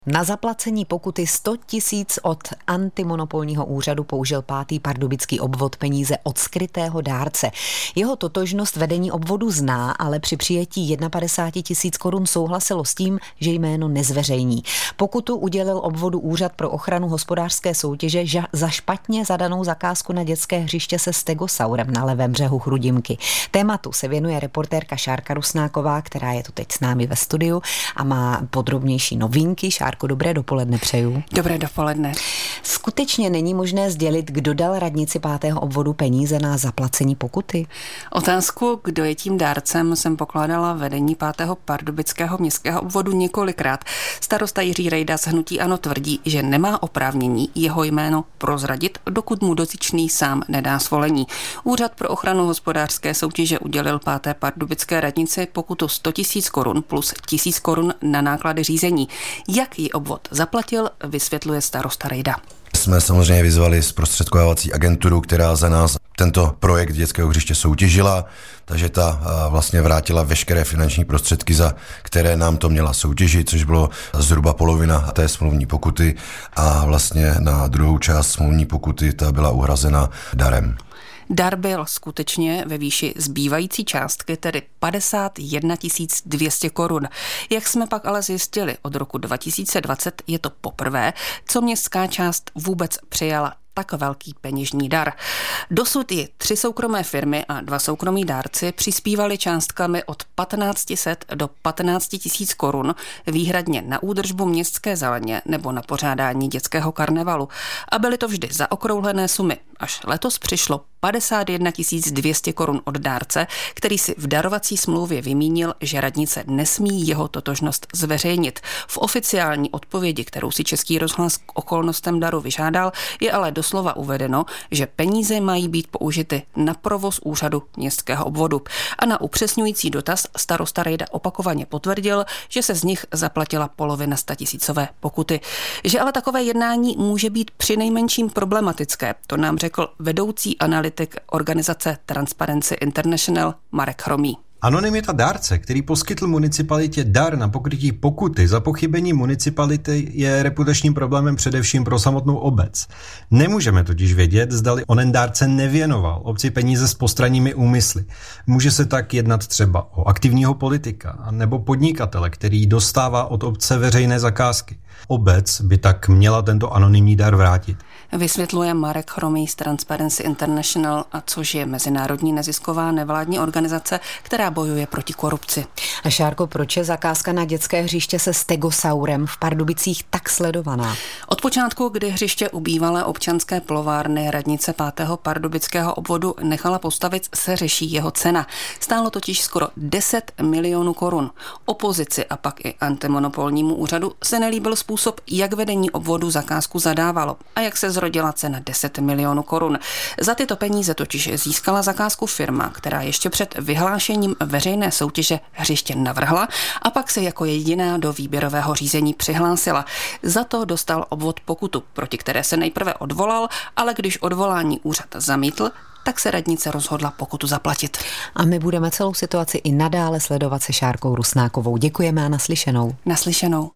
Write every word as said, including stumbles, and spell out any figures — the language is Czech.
Na zaplacení pokuty sto tisíc od antimonopolního úřadu použil pátý pardubický obvod peníze od skrytého dárce. Jeho totožnost vedení obvodu zná, ale při přijetí padesát jedna tisíc korun souhlasilo s tím, že jméno nezveřejní. Pokutu udělil obvodu Úřad pro ochranu hospodářské soutěže za špatně zadanou zakázku na dětské hřiště se stegosaurem na levém břehu Chrudimky. Tématu se věnuje reportérka Šárka Rusnáková, která je tu teď s námi ve studiu a má podrobnější novinky. Šárko, dobré dopoledne přeju. Dobré dopoledne. Skutečně není možné sdělit, kdo dal radnici pátého obvodu peníze na zaplacení pokuty? Otázku, kdo je tím dárcem, jsem pokládala vedení pátého pardubického městského obvodu několikrát. Starosta Jiří Rejda z hnutí ANO tvrdí, že nemá oprávnění jeho jméno prozradit, dokud mu dotyčný sám nedá svolení. Úřad pro ochranu hospodářské soutěže udělil páté pardubické radnici pokutu sto tisíc korun plus tisíc korun na náklady řízení. Jak ji obvod zaplatil, vysvětluje starosta Rejda. Jsme samozřejmě vyzvali zprostředkovávací agenturu, která za nás tento projekt dětského hřiště soutěžila, takže ta vlastně vrátila veškeré finanční prostředky, za které nám to měla soutěžit, což bylo zhruba polovina té smluvní pokuty a vlastně na druhou část smluvní pokuty ta byla uhrazena darem. Dar byl skutečně ve výši zbývající částky, tedy padesát jedna tisíc dvě stě korun. Jak jsme pak ale zjistili, od roku dva tisíce dvacet je to poprvé, co městská část vůbec přijala tak velký peněžní dar. Dosud ji tři soukromé firmy a dva soukromí dárci přispívali částkami od patnáct set do patnáct tisíc korun výhradně na údržbu městské zeleně nebo na pořádání dětského karnevalu. A byly to vždy zaokrouhlené sumy. Až letos přišlo padesát jedna tisíc dvě stě korun od dárce, který si v darovací smlouvě vymínil, že radnice nesmí jeho totožnost zveřejnit. V oficiální odpovědi, kterou si Český rozhlas k okolnostem daru vyžádal, je ale doslova uvedeno, že peníze mají být použity na provoz úřadu městského obvodu. A na upřesňující dotaz starosta Rejda opakovaně potvrdil, že se z nich zaplatila polovina statisícové pokuty. Že ale takové jednání může být přinejmenším problematické, to nám řekl vedoucí analytik organizace Transparency International Marek Chromý. Anonymita dárce, který poskytl municipalitě dar na pokrytí pokuty za pochybení municipality, je reputačním problémem především pro samotnou obec. Nemůžeme totiž vědět, zdali onen dárce nevěnoval obci peníze s postranními úmysly. Může se tak jednat třeba o aktivního politika nebo podnikatele, který dostává od obce veřejné zakázky. Obec by tak měla tento anonymní dar vrátit. Vysvětluje Marek Chromý z Transparency International, a což je mezinárodní nezisková nevládní organizace, která bojuje proti korupci. A Šárko, proč je zakázka na dětské hřiště se stegosaurem v Pardubicích tak sledovaná? Od počátku, kdy hřiště u bývalé občanské plovárny radnice pátého pardubického obvodu nechala postavit, se řeší jeho cena. Stálo totiž skoro deset milionů korun. Opozici a pak i antimonopolnímu úřadu se nelíbil způsob, jak vedení obvodu zakázku zadávalo a jak se zrodila cena deset milionů korun. Za tyto peníze totiž získala zakázku firma, která ještě před vyhlášením veřejné soutěže hřiště navrhla a pak se jako jediná do výběrového řízení přihlásila. Za to dostal obvod pokutu, proti které se nejprve odvolal, ale když odvolání úřad zamítl, tak se radnice rozhodla pokutu zaplatit. A my budeme celou situaci i nadále sledovat se Šárkou Rusnákovou. Děkujeme a naslyšenou. Naslyšenou.